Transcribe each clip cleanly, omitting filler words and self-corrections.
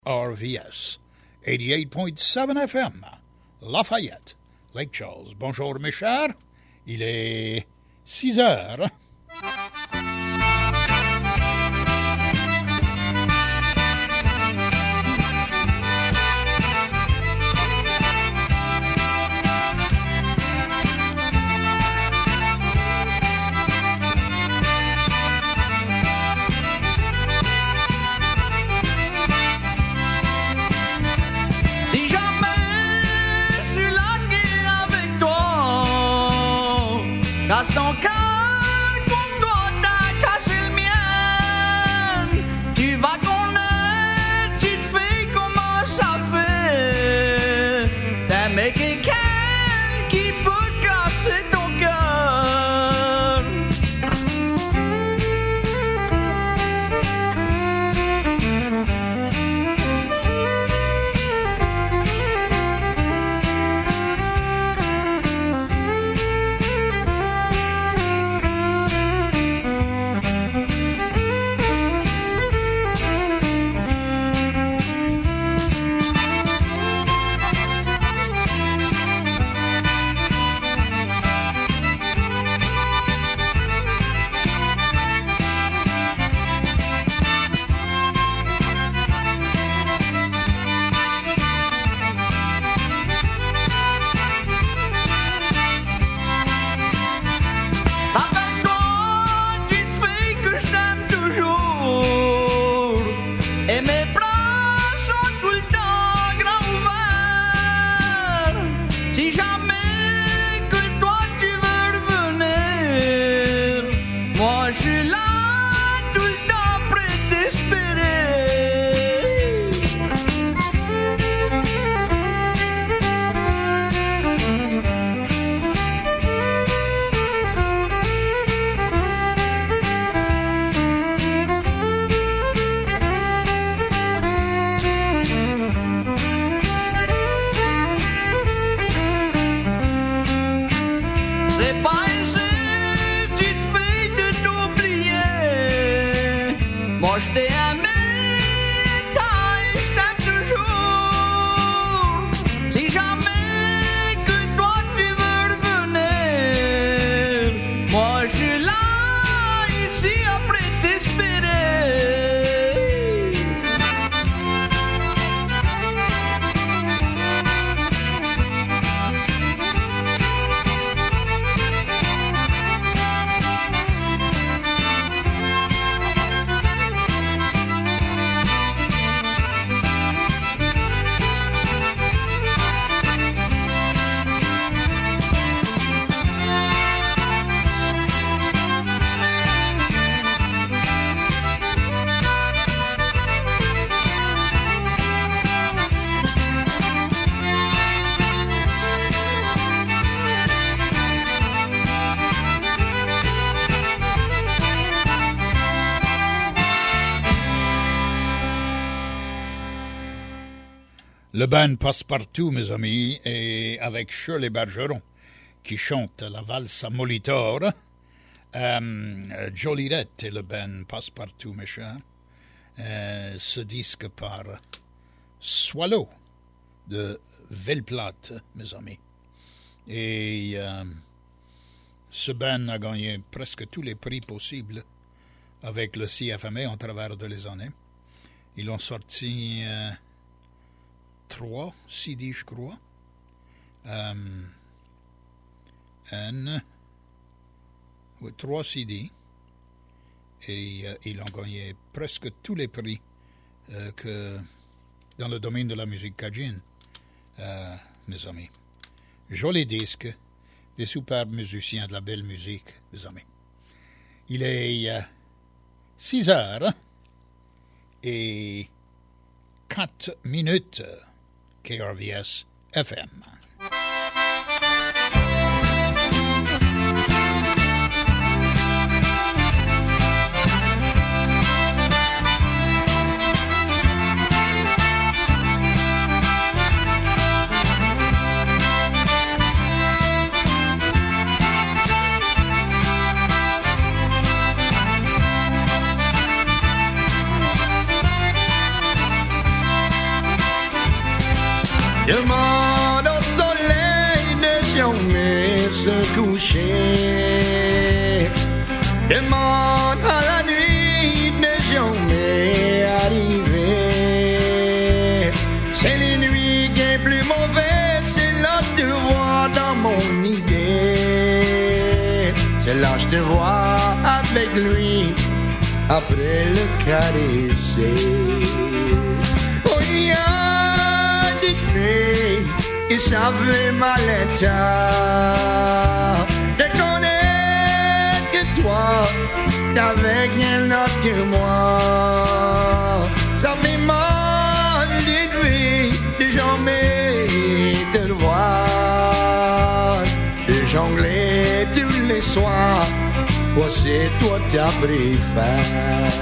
RVS 88.7 FM, Lafayette, Lake Charles. Bonjour mes chers, il est 6 heures. Casse ton cœur comme toi t'as cassé le mien. Tu vas connaître, tu te fais comment ça fait. T'aimes quelqu'un qui peut casser ton cœur. Le band Passe-Partout, mes amis, et avec Shirley Bergeron, qui chante la valse à Molitor. Joliette et le band Passe-Partout, mes chers. Ce disque par Swallow de Velplate, mes amis. Et ce band a gagné presque tous les prix possibles avec le CFMA en travers de les années. Ils ont sorti 3 CD, je crois. Oui, 3 CD. Et ils ont gagné presque tous les prix que dans le domaine de la musique cajun, mes amis. Joli disque, des superbes musiciens, de la belle musique, mes amis. Il est 6 heures et 4 minutes. KRVS FM. Demande au soleil de jamais se coucher. Demande à la nuit de jamais arriver. C'est les nuits qui est plus mauvais, c'est là que je te vois dans mon idée. C'est là que je te vois avec lui, après le caresser. Oh, il y a des filles qui savent mal état. Je connais que toi, t'avais rien d'autre que moi. Ça fait mal des filles de jamais te voir, de jongler tous les soirs. Moi, c'est toi ta préférée.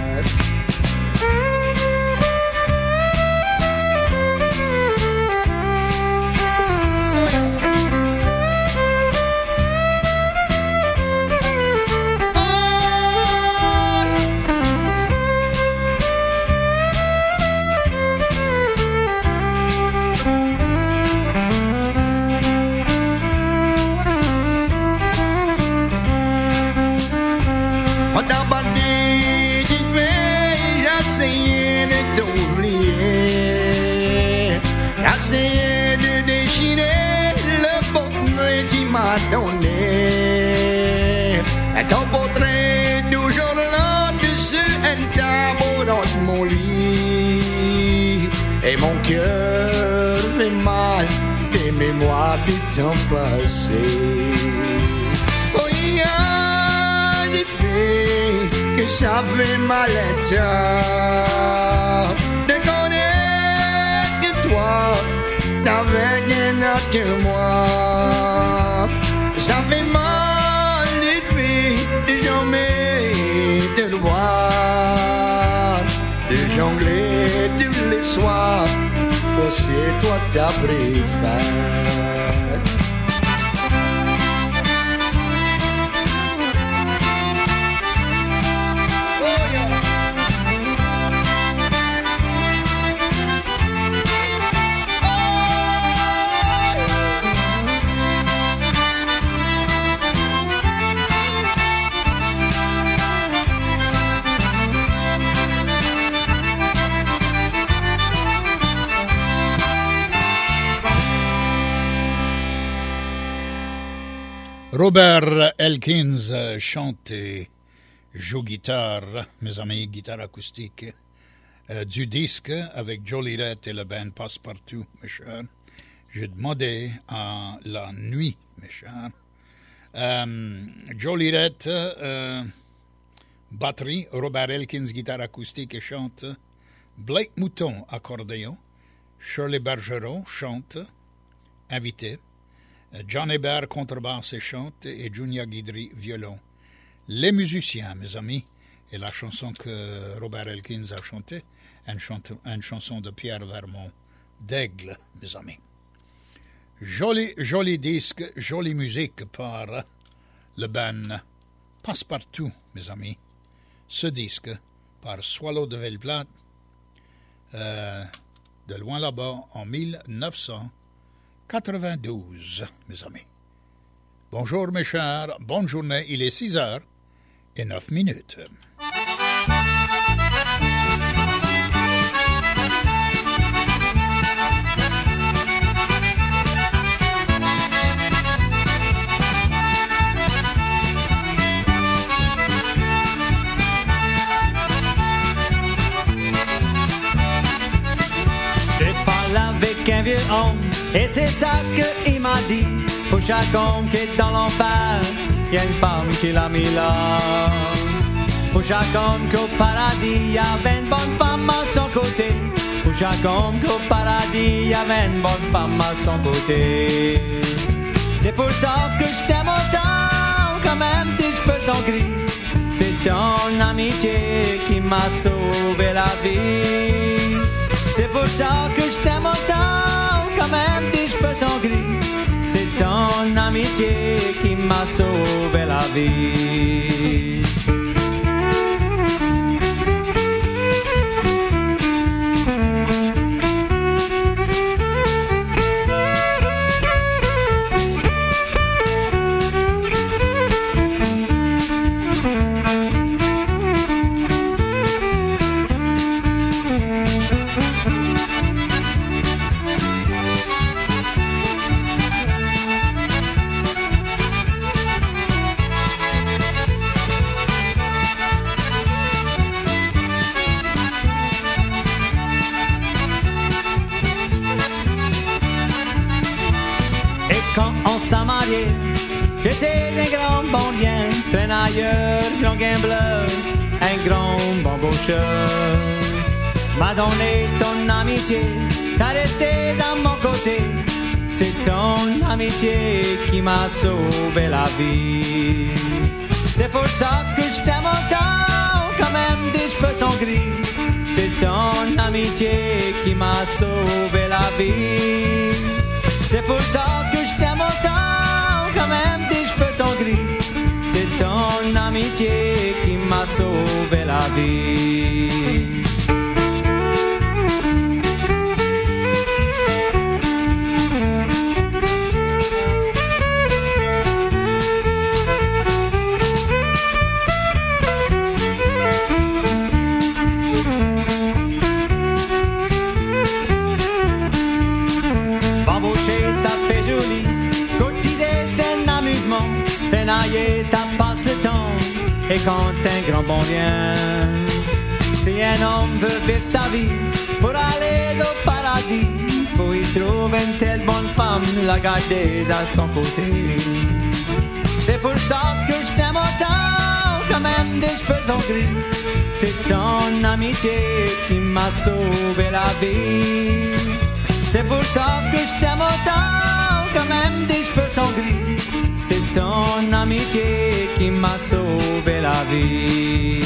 J'essayais de déchirer le portrait qui m'a donné. Et ton portrait toujours là dessus un tableau dans mon lit. Et mon cœur fait mal des mémoires du temps passé. Oh, il y a des filles que ça fait mal état. T'avais rien d'autre que moi. Ça fait mal les filles de jamais te voir, de jongler tous les soirs. Oh, c'est toi ta préférée. Robert Elkins chante et joue guitare, mes amis, guitare acoustique, du disque avec Joliette et la band Passepartout, mes chers. J'ai demandé à la nuit, mes chers. Joliette, batterie, Robert Elkins, guitare acoustique et chante. Blake Mouton, accordéon. Shirley Bergeron, chante, invité. John Hébert, contrebasse et chante, et Junior Guidry, violon. Les musiciens, mes amis, et la chanson que Robert Elkins a chantée, une chanson de Pierre Vermont, d'Aigle, mes amis. Joli disque, jolie musique par le band Passepartout, mes amis. Ce disque par Swallow de Velleplate, de loin là-bas, en 1992, mes amis. Bonjour mes chers, bonne journée, il est 6h09. J'ai parlé avec un vieux homme et c'est ça qu'il m'a dit. Pour chaque homme qui est dans l'enfer, il y a une femme qui l'a mis là. Pour chaque homme qu'au paradis, il y avait une bonne femme à son côté. Pour chaque homme qu'au paradis, il y avait une bonne femme à son côté. C'est pour ça que je t'aime autant, quand même tes cheveux sont gris. C'est ton amitié qui m'a sauvé la vie. C'est pour ça que je t'aime autant, quand même tes cheveux sont gris. C'est ton amitié qui m'a sauvé la vie. commence à marier. J'étais un grand bandien, traînailleur, grand gambler, un grand bambocheur. M'a donné ton amitié, t'as resté dans mon côté. C'est ton amitié qui m'a sauvé la vie. C'est pour ça que je t'aime autant, quand même tes cheveux sont gris. C'est ton amitié qui m'a sauvé la vie. C'est pour ça que je t'aime autant, quand même tes cheveux sont gris. C'est ton amitié qui m'a sauvé la vie. Ça passe le temps, et quand un grand bon vient, si un homme veut vivre sa vie pour aller au paradis, faut y trouver une telle bonne femme, la garder à son côté. C'est pour ça que je t'aime autant, quand même des cheveux sont gris. C'est ton amitié qui m'a sauvé la vie. C'est pour ça que je t'aime autant, quand même des cheveux sont gris. C'est ton amitié qui m'a sauvé la vie.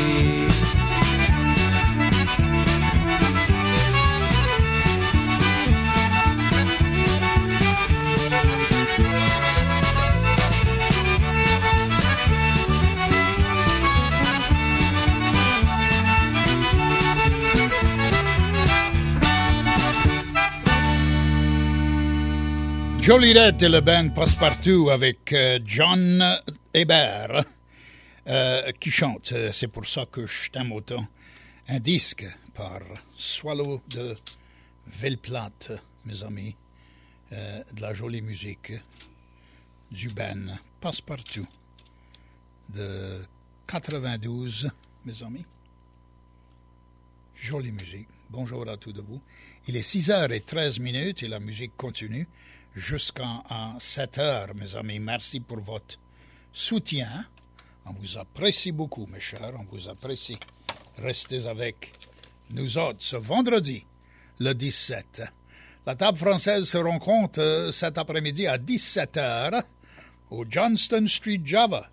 Joliette et le band Passepartout avec John Hébert qui chante « C'est pour ça que je t'aime autant ». Un disque par Swallow de Velleplate, mes amis. De la jolie musique du band Passepartout de 92, mes amis. Jolie musique. Bonjour à tous de vous. Il est 6h13 et la musique continue jusqu'à 7h, mes amis. Merci pour votre soutien. On vous apprécie beaucoup, mes chers. On vous apprécie. Restez avec nous autres ce vendredi, le 17. La table française se rencontre cet après-midi à 17h au Johnston Street Java,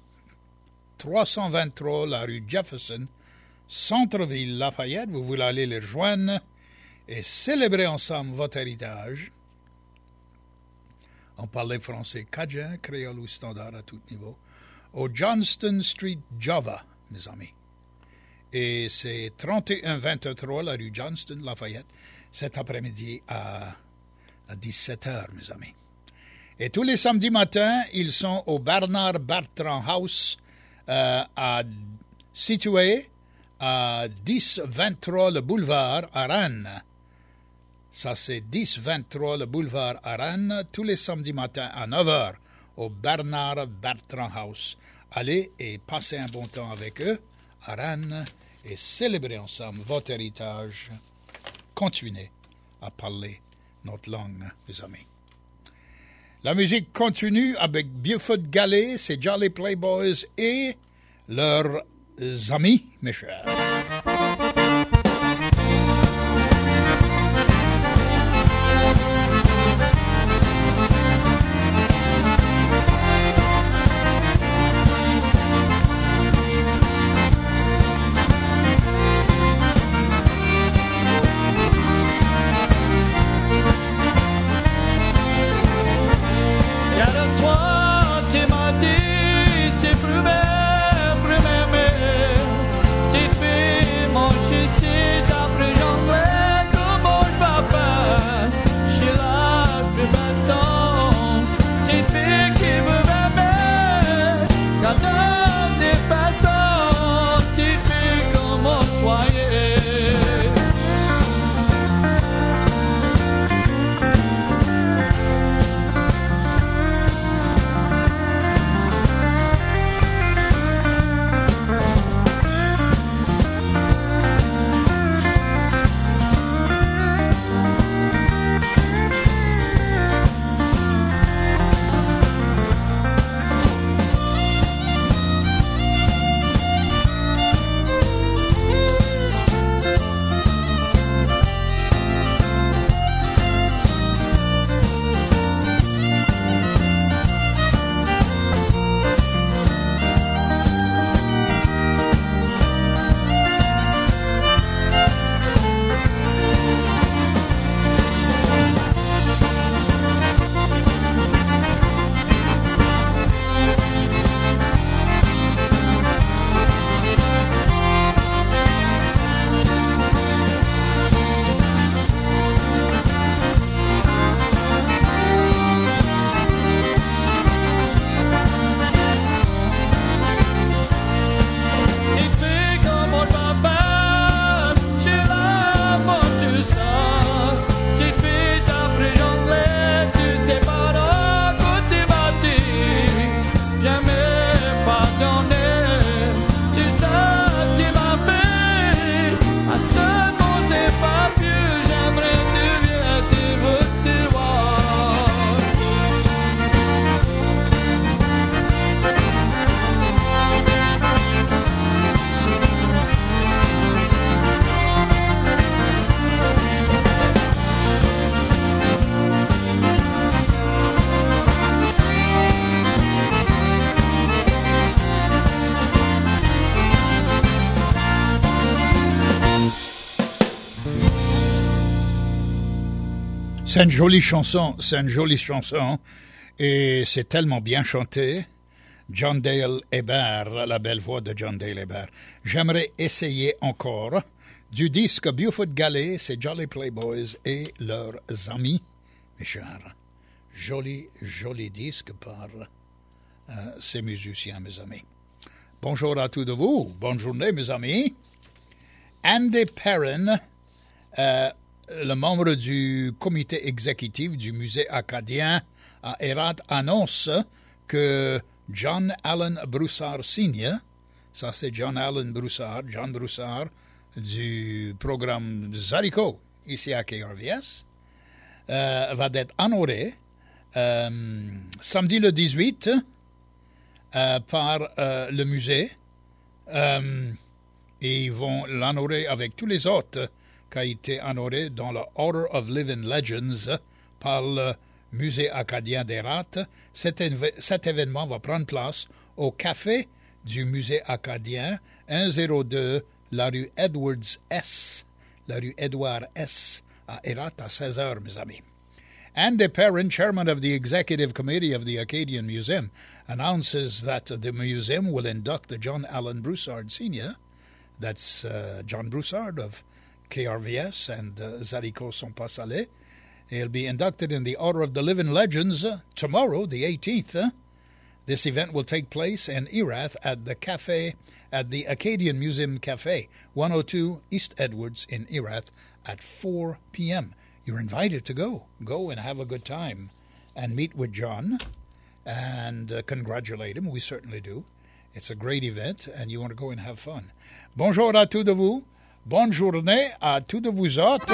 323 la rue Jefferson, centre-ville Lafayette. Vous voulez aller les rejoindre et célébrer ensemble votre héritage. On parlait français cajun, créole ou standard à tout niveau. Au Johnston Street Java, mes amis. Et c'est 3123 la rue Johnston, Lafayette, cet après-midi à 17h, mes amis. Et tous les samedis matins, ils sont au Bernard Bertrand House, situé à 1023 le boulevard à Rennes. Ça, c'est 1023 le boulevard à Rennes, tous les samedis matins à 9h au Bernard Bertrand House. Allez et passez un bon temps avec eux à Rennes et célébrez ensemble votre héritage. Continuez à parler notre langue, mes amis. La musique continue avec Buford Galley, ses Jolly Playboys et leurs amis, mes chers. T'es plus belle, plus m'aimer, t'es fait C'est une jolie chanson, et c'est tellement bien chanté. John Dale Hebert, la belle voix de John Dale Hebert. J'aimerais essayer encore du disque Buford Galley, c'est Jolly Playboys et leurs amis, mes chers. Joli disque par ces musiciens, mes amis. Bonjour à tous de vous, bonne journée, mes amis. Andy Perrin, le membre du comité exécutif du musée acadien à Herat, annonce que John Allen Broussard Sr., ça c'est John Broussard du programme Zarico ici à KRVS, va être honoré samedi le 18 par le musée, et ils vont l'honorer avec tous les autres qui ont été honorés dans le Order of Living Legends par le musée acadien d'Herat. Cet événement va prendre place au café du musée acadien, 102 la rue Edward S, à Herat à 16h, mes amis. Andy Perrin, chairman of the executive committee of the Acadian Museum, announces that the museum will induct John Allen Broussard Sr., that's John Broussard of KRVS and Zarico Sont Pas Salés. He'll be inducted in the Order of the Living Legends tomorrow, the 18th. This event will take place in Erath at the Acadian Museum Cafe, 102 East Edwards in Erath at 4 p.m. You're invited to go. Go and have a good time and meet with John and congratulate him. We certainly do. It's a great event and you want to go and have fun. Bonjour à tous de vous. Bonne journée à tous de vous autres.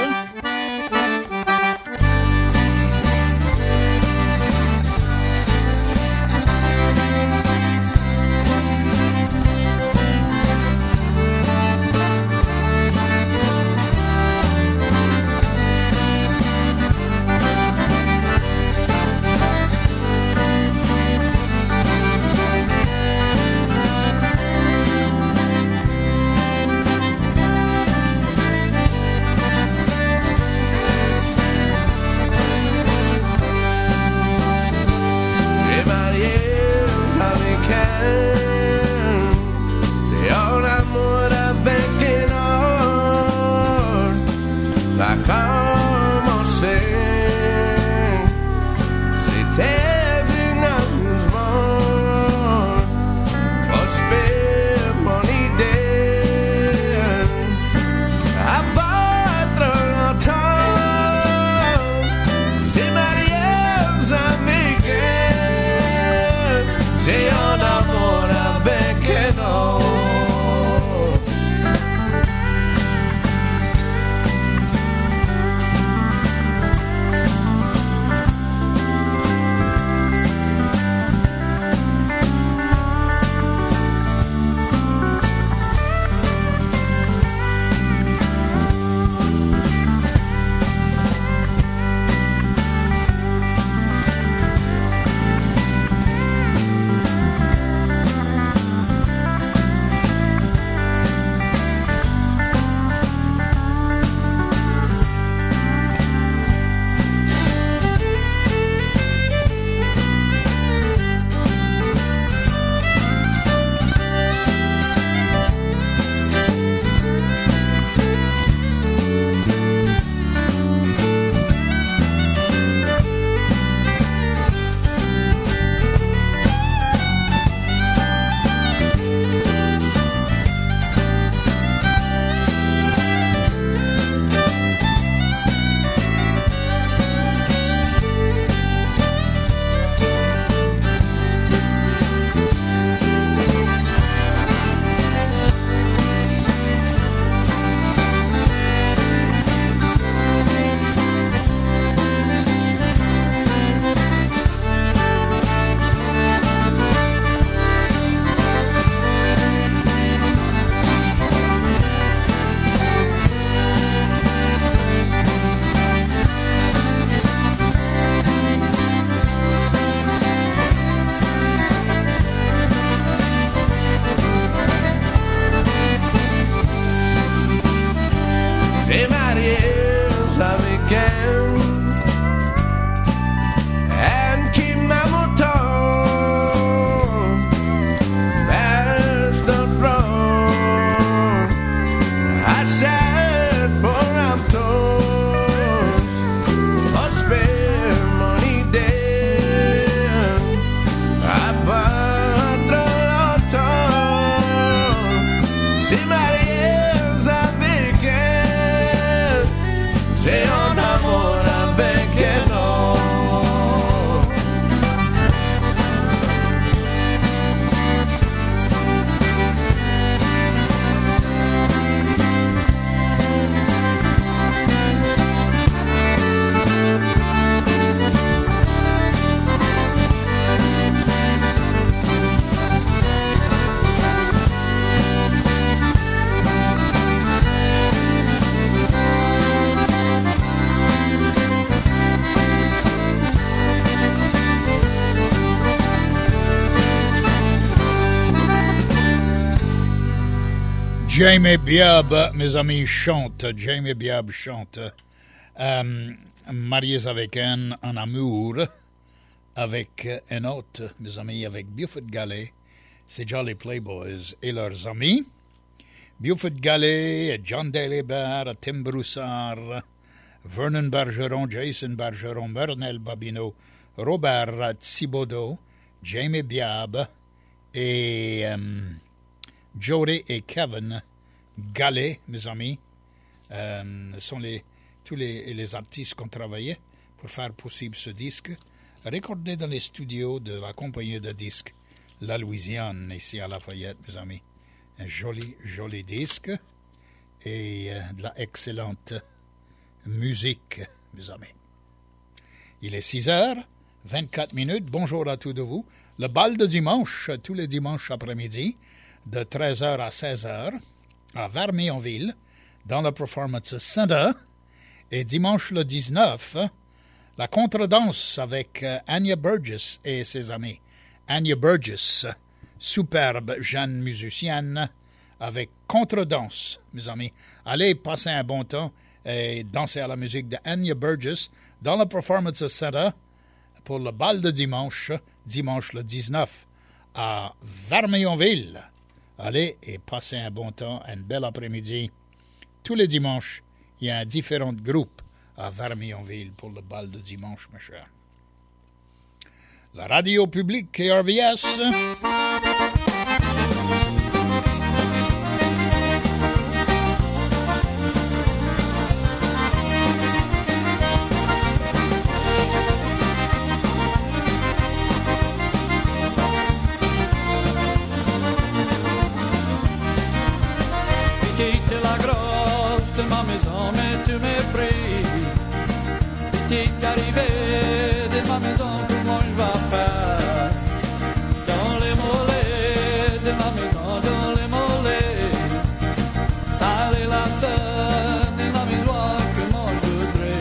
Jamie Biab, mes amis, chante. Jamie Biab chante. Mariés avec un en amour, avec un autre, mes amis, avec Buford Galley, c'est déjà les Playboys et leurs amis. Buford Galley, John Dale Hébert, Tim Broussard, Vernon Bergeron, Jason Bergeron, Vernel Babineau, Robert Thibodeau, Jamie Biab et Jody et Kevin Galley, mes amis, sont tous les artistes qui ont travaillé pour faire possible ce disque, recordé dans les studios de la compagnie de disques La Louisiane, ici à Lafayette, mes amis. Un joli, joli disque et de la excellente musique, mes amis. Il est 6h24. Bonjour à tous de vous. Le bal de dimanche, tous les dimanches après-midi, de 13h à 16h, à Vermionville, dans le Performance Center. Et dimanche le 19, la contredanse avec Anya Burgess et ses amis. Anya Burgess, superbe jeune musicienne, avec contredanse, mes amis. Allez passer un bon temps et danser à la musique de Anya Burgess dans le Performance Center pour le bal de dimanche le 19, à Vermionville. Allez et passez un bon temps, un bel après-midi. Tous les dimanches, il y a différents groupes à Vermionville pour le bal de dimanche, mes chers. La radio publique KRVS. Petite la grosse de ma maison, mais tu m'es pris. Petite arrivée de ma maison, comment je vais faire? Dans les mollets de ma maison, dans les mollets. Allez la scène de la maison que moi je voudrais.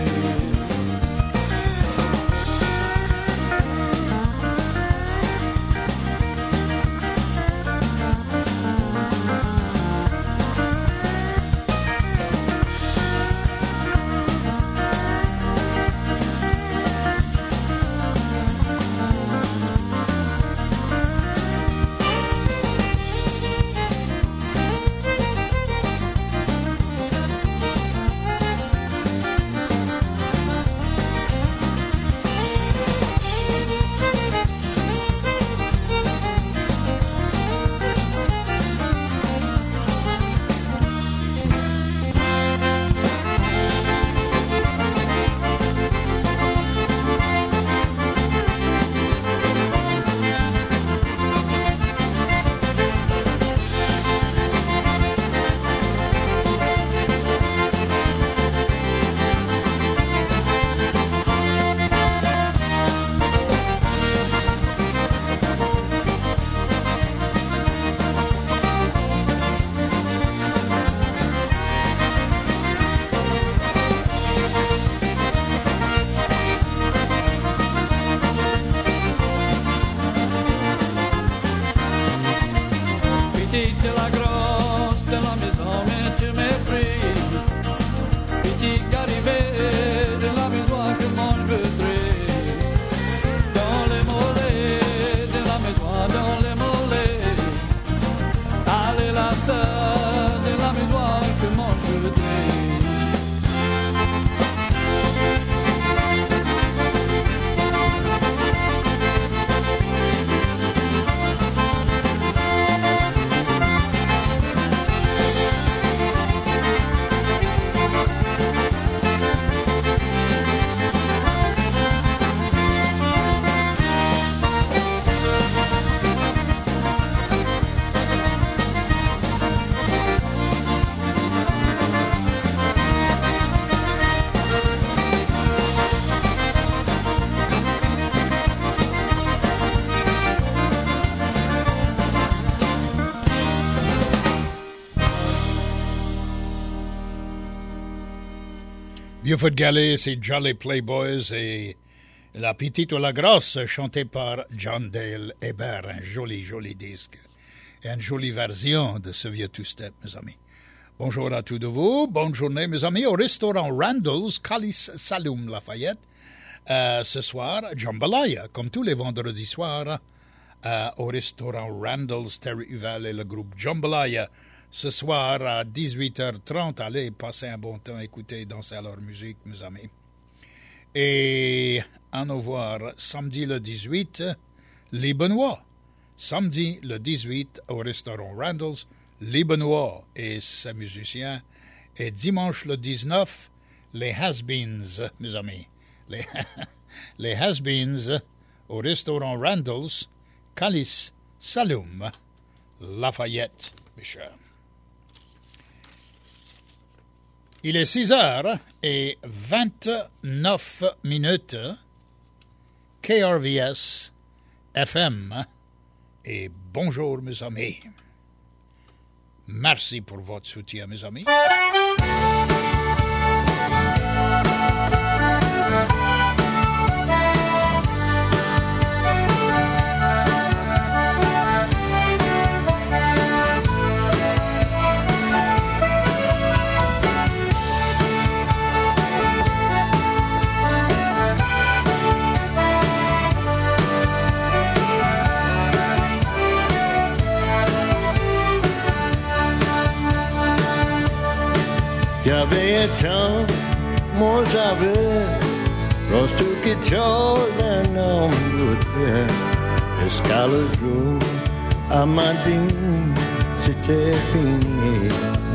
Petite la grosse de la maison, mais tu m'es pris. Petite arrivée de la maison que moi je voudrais. Dans les mollets de la maison, dans les mollets. Allez la sœur de la maison que moi je voudrais. Buford Galley, c'est Jolly Playboys et La Petite ou la Grosse, chantée par John Dale Hébert. Un joli, joli disque. Et une jolie version de ce vieux two-step, mes amis. Bonjour à tous de vous. Bonne journée, mes amis, au restaurant Randall's, Calice Saloum Lafayette. Ce soir, Jambalaya, comme tous les vendredis soirs, au restaurant Randall's, Terry Huval et le groupe Jambalaya. Ce soir, à 18h30, allez passer un bon temps, écouter, danser à leur musique, mes amis. Et à nous voir samedi le 18, les Benoît. Samedi le 18, au restaurant Randall's, les Benoît et ses musiciens. Et dimanche le 19, les Has-Beens, mes amis. Les Has-Beens au restaurant Randall's, Calice Saloum, Lafayette, mes chers. Il est 6h29, KRVS FM, et bonjour mes amis. Merci pour votre soutien, mes amis. J'avais un temps, moi j'avais, lorsque quelque chose d'un homme d'autre, jusqu'à le jour, à m'a dit, c'était fini.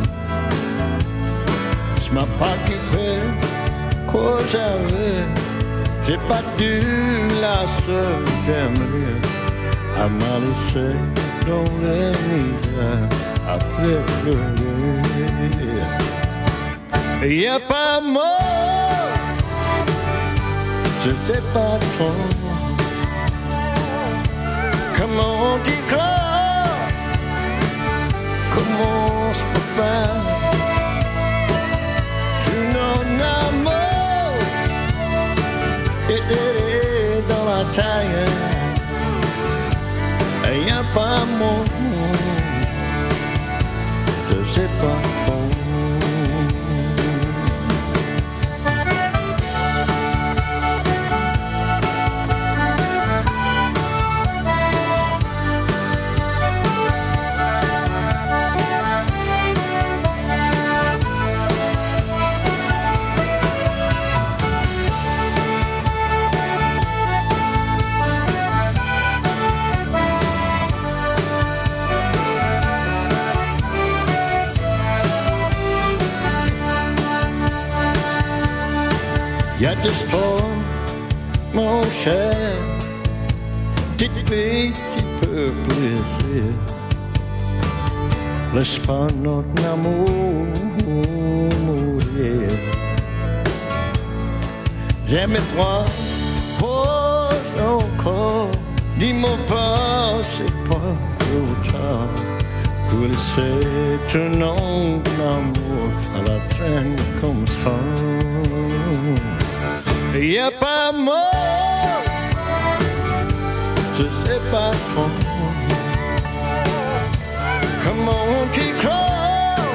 Je m'as pas quitté, quoi j'avais, j'ai pas dû la seule j'aimerais, à m'a laissé dans les misères, à faire pleurer. Y'a pas mort, je sais pas trop comment t'y croire, comment je peux faire une amour et dans la taille. Y'a pas mort, je sais pas trop. Y'a du sport, mon cher, petite fille, tu peux plaisir. Laisse pas notre amour mourir. J'aime toi, pose encore, dis-moi pas, c'est pas trop tard. Pour laisser ton amour à la traîne comme ça. Y'a pas mort, je sais pas trop comment t'y croire,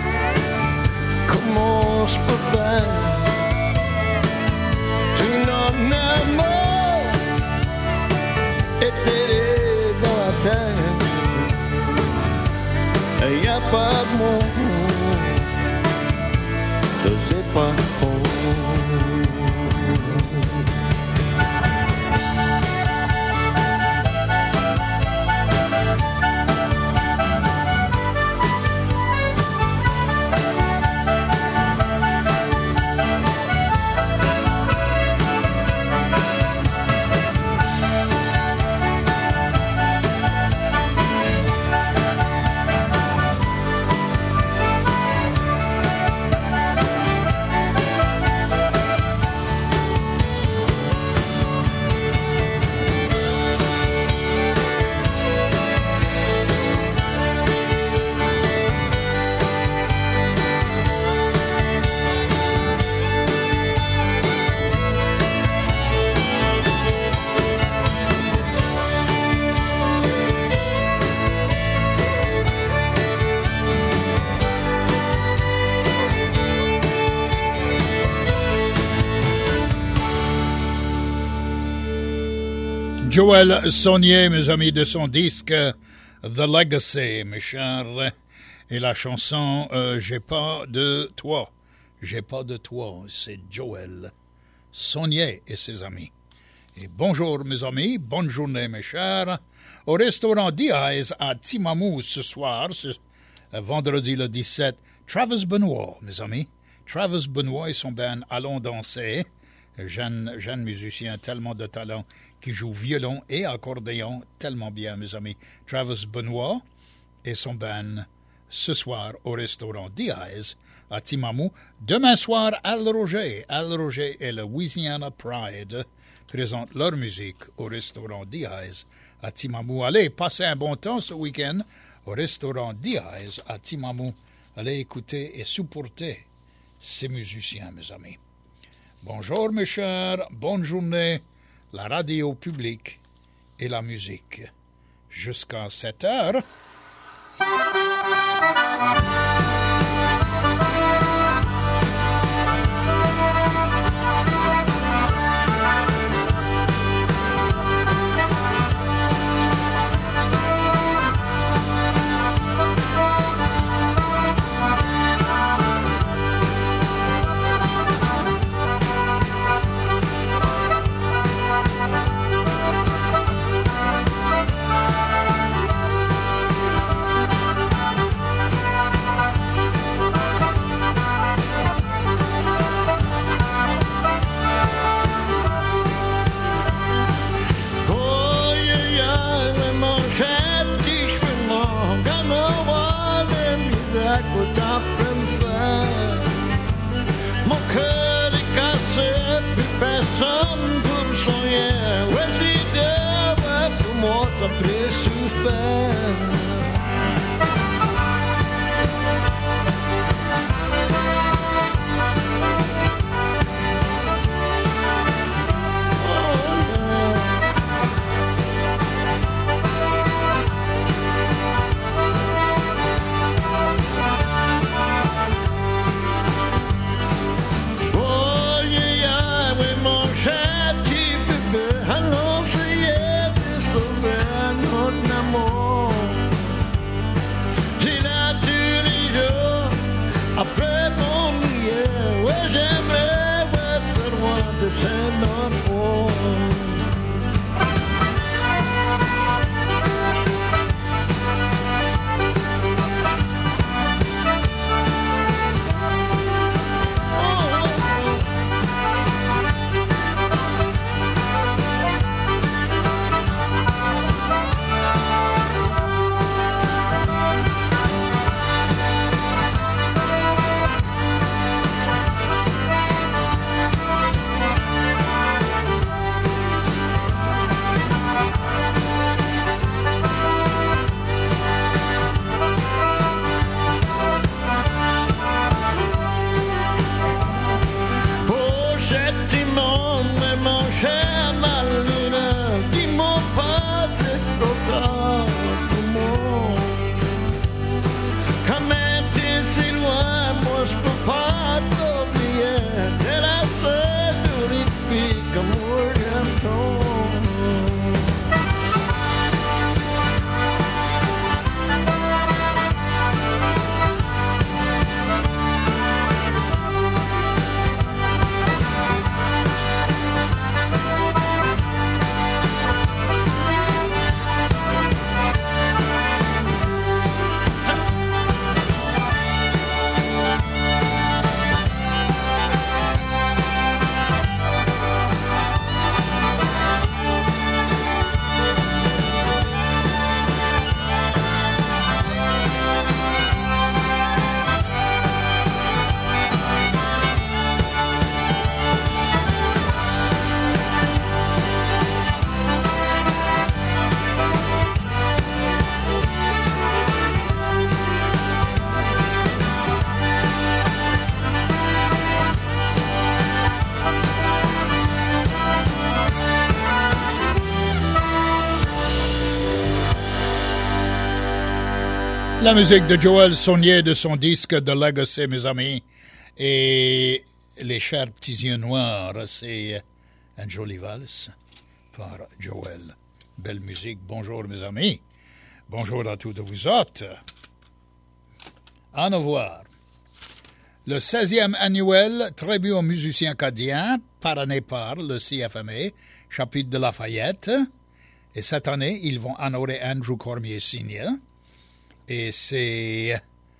comment je peux faire tout notre amour était dans la terre. Y'a pas mort, je sais pas trop. Joël Saunier, mes amis, de son disque The Legacy, mes chers, et la chanson J'ai pas de toi. J'ai pas de toi, c'est Joël Saunier et ses amis. Et bonjour mes amis, bonne journée mes chers. Au restaurant Diaz à Timamou ce soir, vendredi le 17, Travis Benoit, mes amis. Travis Benoit et son band Allons danser. Jeune musicien, tellement de talent, qui joue violon et accordéon tellement bien, mes amis. Travis Benoit et son band ce soir au restaurant Diaz à Timamou. Demain soir, Al Roger et le Louisiana Pride présentent leur musique au restaurant Diaz à Timamou. Allez, passez un bon temps ce week-end au restaurant Diaz à Timamou. Allez écouter et supporter ces musiciens, mes amis. Bonjour mes chers, bonne journée, la radio publique et la musique. Jusqu'à 7 heures. Personne pour me soigner, ouais si Dieu pour moi t'as pris souffert. Après mon nuit, ouais j'aimerais être loin de cet endroit. La musique de Joël Saunier de son disque The Legacy, mes amis. Et les chers petits yeux noirs, c'est une jolie valse par Joël Belle musique. Bonjour mes amis. Bonjour à tous vous autres. À nous voir. Le 16e annuel Tribut aux musiciens acadiens, parrainé par le CFMA, chapitre de Lafayette. Et cette année, ils vont honorer Andrew Cormier Sr. Et c'est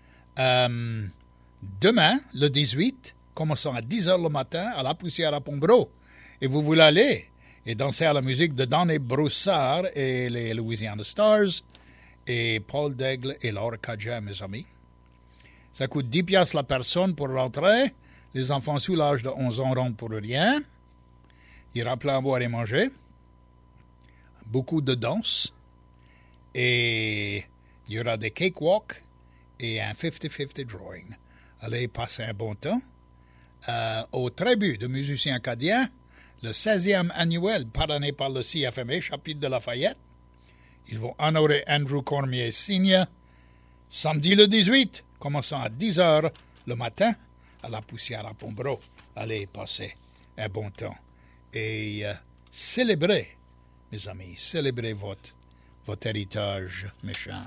demain, le 18, commençant à 10h le matin, à la Poussière à Pombro. Et vous voulez aller et danser à la musique de Donny Broussard et les Louisiana Stars et Paul Daigle et Laura Cadja, mes amis. Ça coûte 10 piastres la personne pour rentrer. Les enfants sous l'âge de 11 ans rentrent pour rien. Il y aura plein à boire et manger. Beaucoup de danse. Et il y aura des cakewalks et un 50-50 drawing. Allez passer un bon temps. Au Tribut de musiciens acadiens, le 16e annuel parrainé par le CFMA, chapitre de Lafayette. Ils vont honorer Andrew Cormier Sr. samedi le 18, commençant à 10h le matin à la Poussière à Pombro. Allez passer un bon temps et célébrez, mes amis, célébrez votre héritage méchant.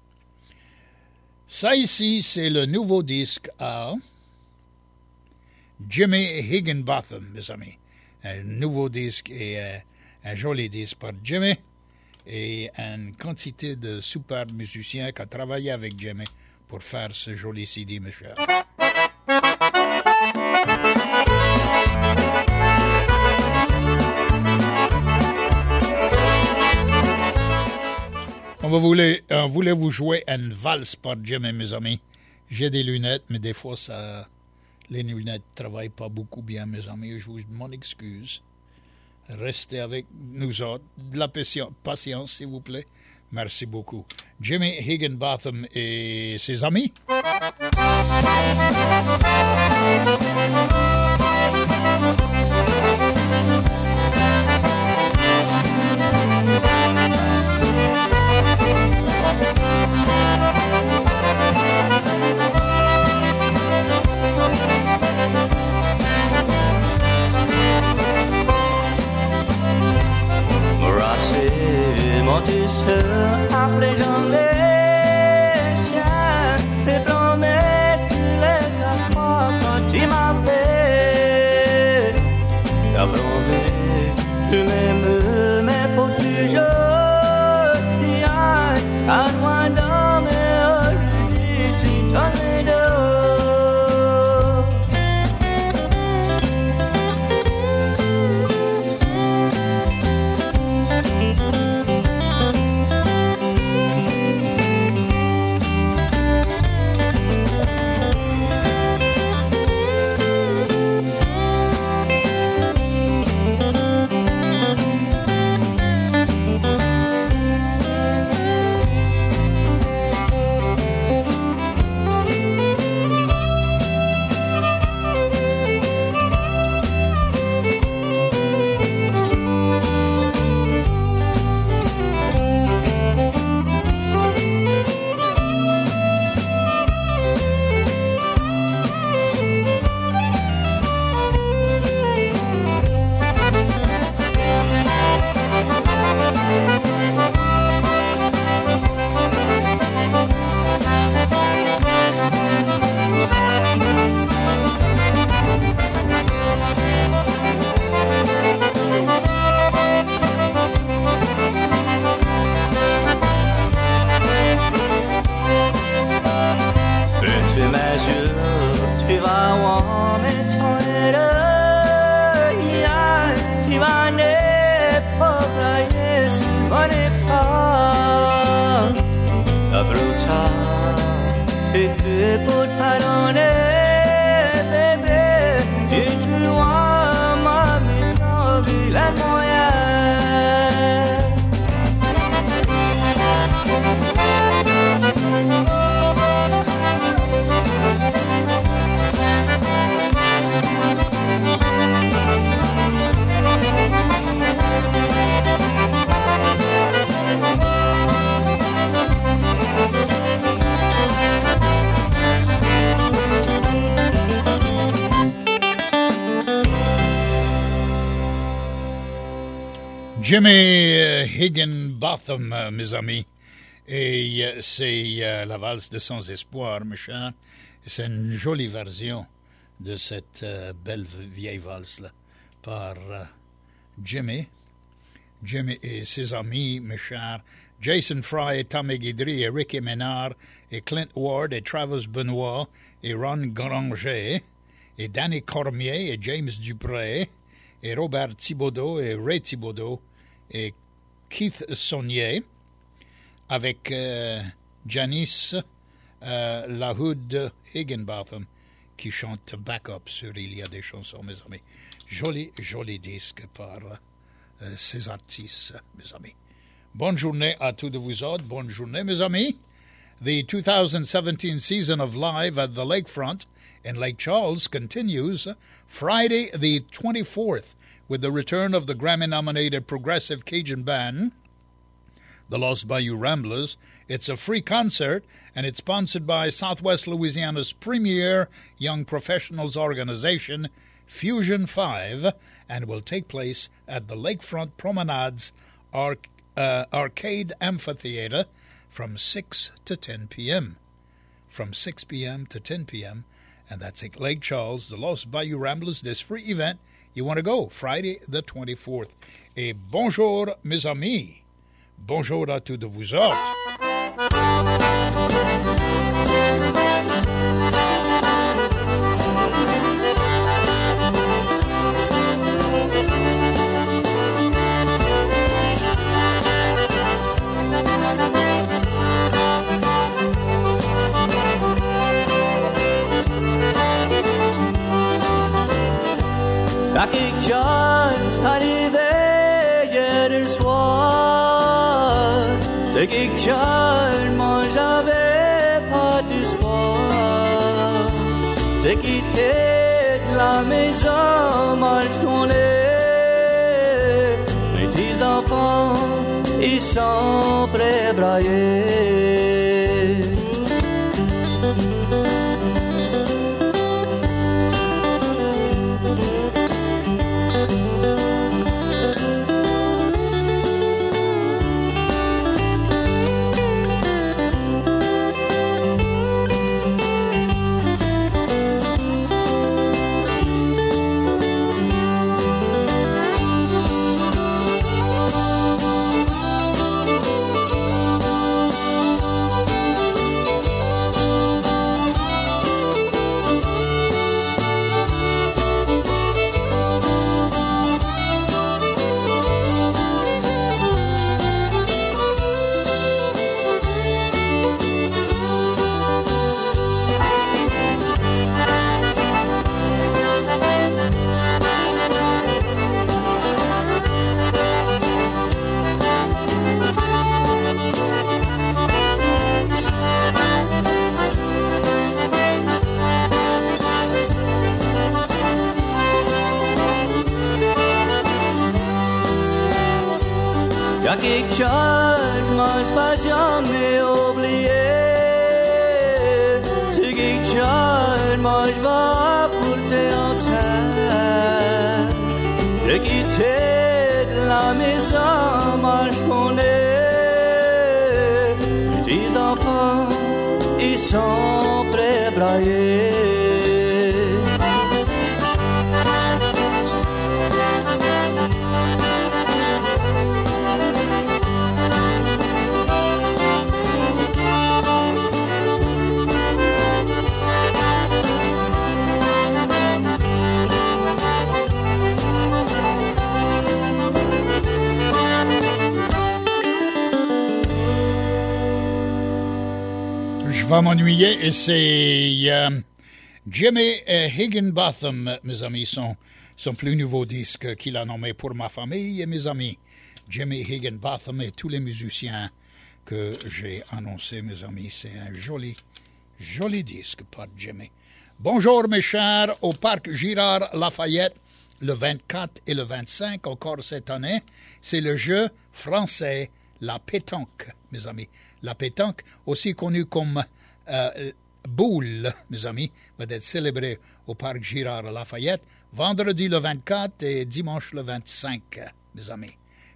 Ça ici, c'est le nouveau disque à Jimmy Higginbotham, mes amis. Un nouveau disque et un joli disque par Jimmy et une quantité de super musiciens qui ont travaillé avec Jimmy pour faire ce joli CD, mes chers. On voulait vous jouer une valse par Jimmy, mes amis. J'ai des lunettes, mais des fois, les lunettes ne travaillent pas beaucoup bien, mes amis. Je vous demande excuse. Restez avec nous autres. De la patience, s'il vous plaît. Merci beaucoup. Jimmy Higginbotham et ses amis. Monter à plaisant les chiens, les promesses, tu les as pas quand tu m'as fait. T'as promis, tu m'aimes, mais pour toujours, tu as loin dans mes oreilles, tu donnes les dos. Jimmy Higginbotham, mes amis, et c'est la valse de Sans Espoir, mes chers. C'est une jolie version de cette belle vieille valse-là par Jimmy. Jimmy et ses amis, mes chers, Jason Fry et Tommy Guidry et Ricky Ménard et Clint Ward et Travis Benoit et Ron Granger et Danny Cormier et James Dupré et Robert Thibodeau et Ray Thibodeau et Keith Saunier avec Janice Lahoud Higginbotham qui chante backup sur Il y a des chansons, mes amis. Joli disque par ces artistes, mes amis. Bonne journée à tous de vous autres. Bonne journée, mes amis. The 2017 season of Live at the Lakefront in Lake Charles continues Friday the 24th with the return of the Grammy-nominated progressive Cajun band, the Los Bayou Ramblers. It's a free concert, and it's sponsored by Southwest Louisiana's premier young professionals organization, Fusion 5, and will take place at the Lakefront Promenades Arcade Amphitheater from 6 to 10 p.m. From 6 p.m. to 10 p.m., and that's at Lake Charles, the Los Bayou Ramblers. This free event, you want to go, Friday the 24th. Et bonjour, mes amis. Bonjour à tous de vous autres. Y'a quelque chose arrivé hier soir. De quelque chose, moi j'avais pas d'espoir. J'ai quitté la maison, moi je connais. Mes petits enfants, ils sont prêts à brailler. Y'a quelque chose, moi je vais jamais oublier. C'est quelque chose, moi je vais porter en terre. J'ai quitté la maison, moi je connais. Mes petits enfants, ils sont prêts à brailler. Je vais m'ennuyer et c'est Jimmy Higginbotham, mes amis, son plus nouveau disque qu'il a nommé Pour ma famille et mes amis. Jimmy Higginbotham et tous les musiciens que j'ai annoncés, mes amis. C'est un joli disque par Jimmy. Bonjour mes chers, au parc Girard Lafayette, le 24 et le 25, encore cette année, c'est le jeu français La Pétanque, mes amis. La pétanque, aussi connue comme boule, mes amis, va être célébrée au parc Girard Lafayette, vendredi le 24 et dimanche le 25, mes amis.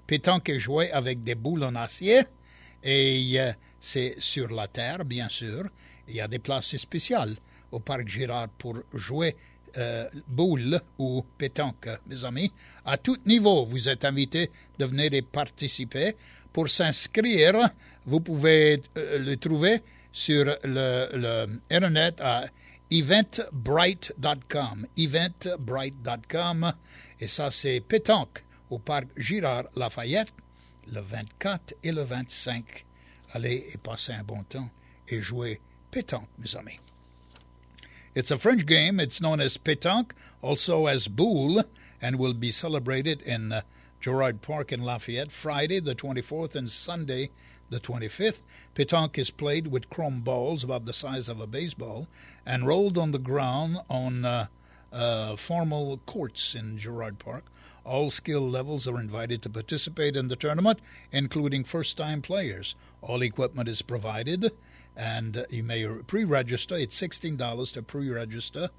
pétanque est joué avec des boules en acier et c'est sur la terre, bien sûr. Il y a des places spéciales au Parc Girard pour jouer boule ou pétanque, mes amis. À tout niveau, vous êtes invités de venir y participer. Pour s'inscrire, vous pouvez le trouver sur le Internet à eventbrite.com. Eventbrite.com. Et ça, c'est pétanque au Parc Girard Lafayette, le 24 et le 25. Allez et passez un bon temps et jouez pétanque, mes amis. It's a French game. It's known as pétanque, also as boule, and will be celebrated in Girard Park in Lafayette Friday the 24th and Sunday the 25th. Pétanque is played with chrome balls about the size of a baseball and rolled on the ground on formal courts in Girard Park. All skill levels are invited to participate in the tournament, including first-time players. All equipment is provided, and you may pre-register. It's $16 to pre-register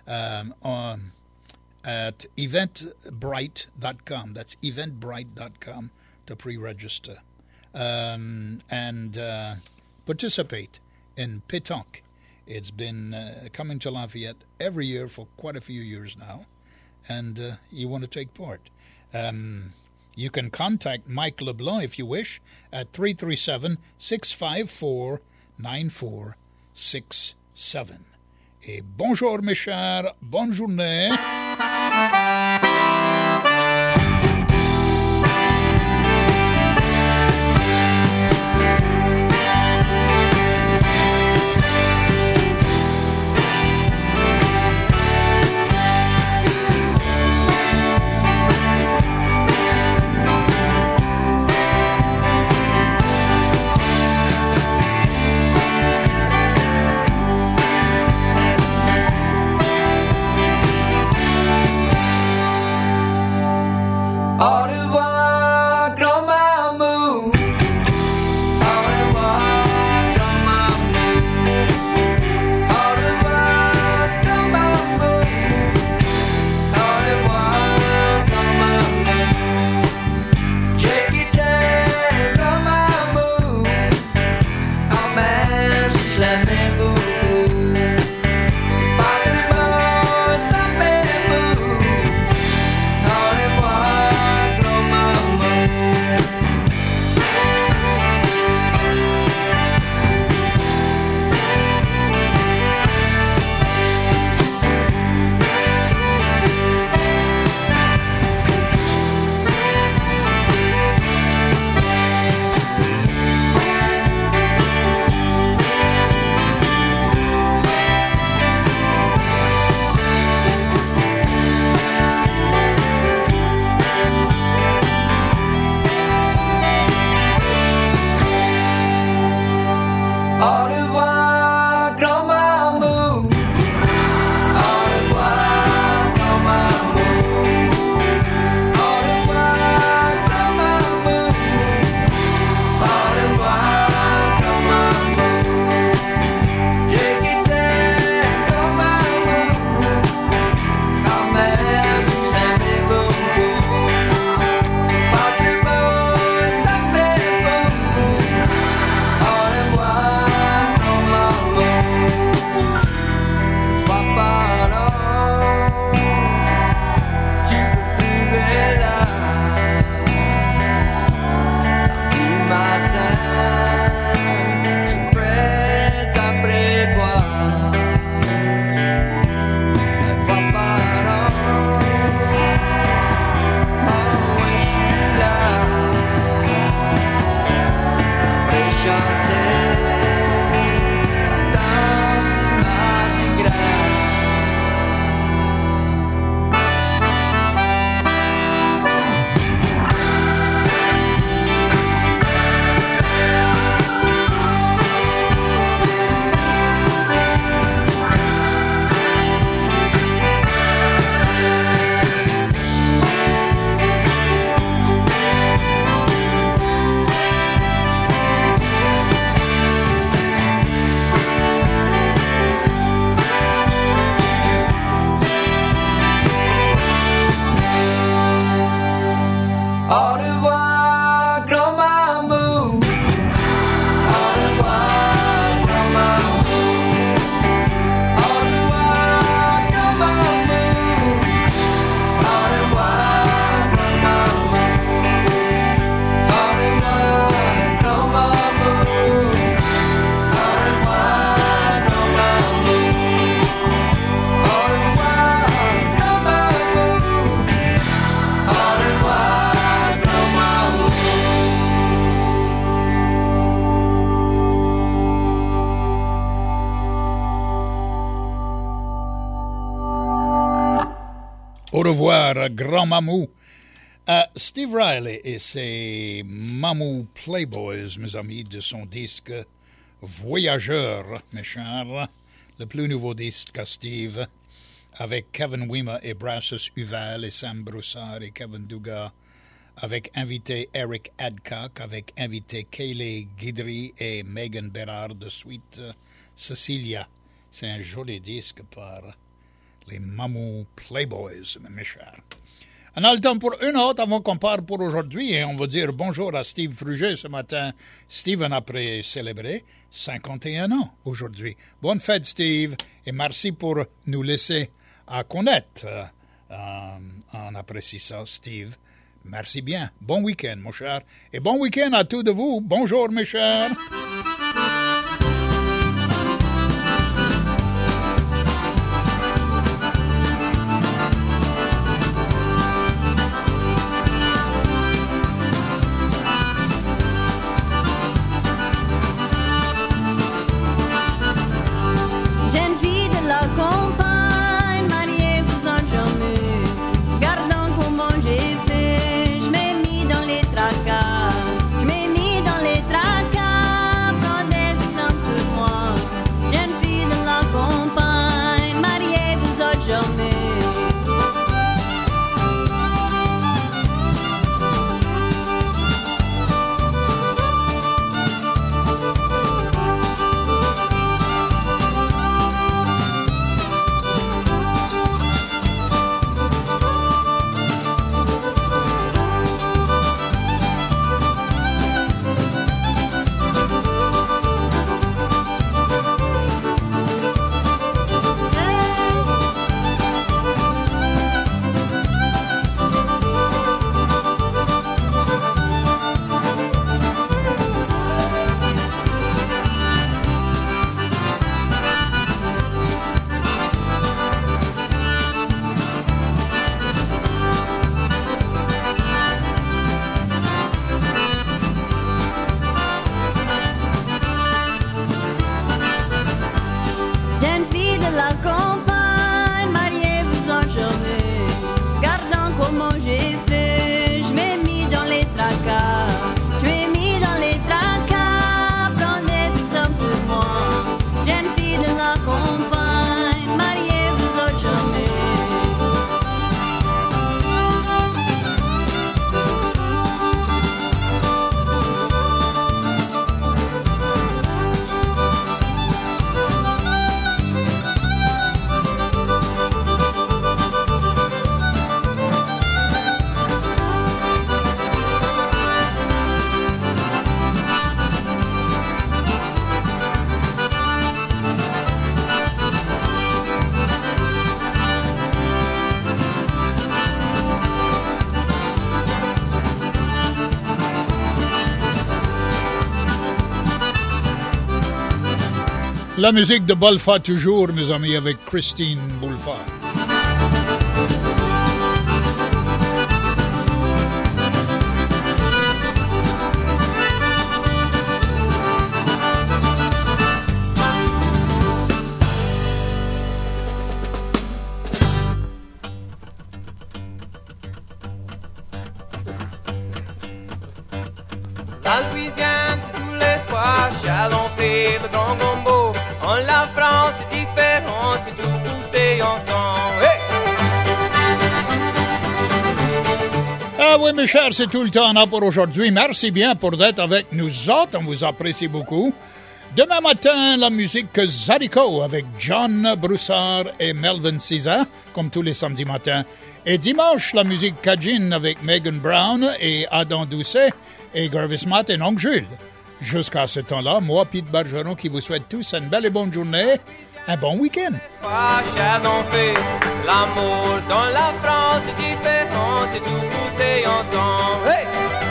at eventbrite.com. That's eventbrite.com to pre-register. And participate in pétanque. It's been coming to Lafayette every year for quite a few years now, and you want to take part. You can contact Mike LeBlanc if you wish at 337-654-9467. Et bonjour mes chers, bonne journée. Au revoir, grand mamou. Steve Riley et ses Mamou Playboys, mes amis, de son disque Voyageur, mes chers, le plus nouveau disque à Steve, avec Kevin Wimmer et Brassus Uval et Sam Broussard et Kevin Dugas, avec invité Eric Adcock, avec invité Kayleigh Guidry et Megan Bérard de Suite Cecilia. C'est un joli disque par les Mamou Playboys, mes chers. On a le temps pour une autre avant qu'on parte pour aujourd'hui et on va dire bonjour à Steve Fruget ce matin. Steven a célébré 51 ans aujourd'hui. Bonne fête Steve et merci pour nous laisser à connaître. On apprécie ça Steve. Merci bien. Bon week-end mon cher. Et bon week-end à tous de vous. Bonjour mes chers. La musique de Bolfa toujours, mes amis, avec Christine Bolfa. La Louisiane, c'est tous les soirs, Chalon-Pé, le Grand Gombo. En la France, c'est différent, c'est tout poussé ensemble. Hey! Ah oui, mes chers, c'est tout le temps on a pour aujourd'hui. Merci bien pour d'être avec nous autres. On vous apprécie beaucoup. Demain matin, la musique Zydeco avec John Broussard et Melvin Caesar, comme tous les samedis matins. Et dimanche, la musique Cajun avec Megan Brown et Adam Doucet et Gervis Matt et Oncle Jules. Jusqu'à ce temps-là, moi, Pete Bergeron, qui vous souhaite tous une belle et bonne journée, un bon week-end. L'amour dans la France est différent, c'est tout poussé ensemble. Hey!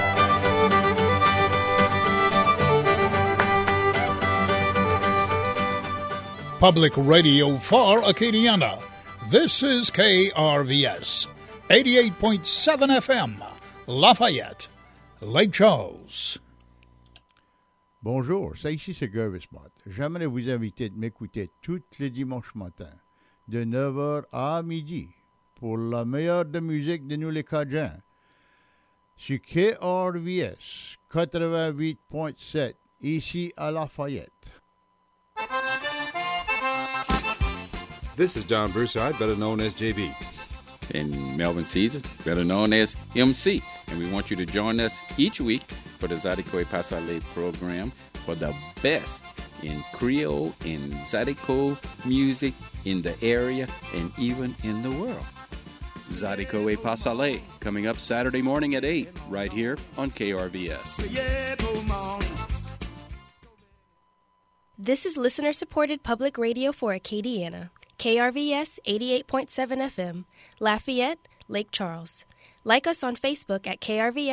Public Radio for Acadiana. This is KRVS, 88.7 FM, Lafayette, Lake Charles. Bonjour, ça ici c'est Gervis Mott. J'aimerais vous inviter de m'écouter tous les dimanches matins, de 9h à midi, pour la meilleure de musique de nous les Cajuns. Sur KRVS 88.7, ici à Lafayette. This is John Broussard, better known as JB. And Melvin Caesar, better known as MC. And we want you to join us each week for the Zydeco Pasale program for the best in Creole and Zydeco music in the area and even in the world. Zydeco Pasale, coming up Saturday morning at 8, right here on KRVS. This is listener-supported public radio for Acadiana. KRVS 88.7 FM, Lafayette, Lake Charles. Like us on Facebook at KRVS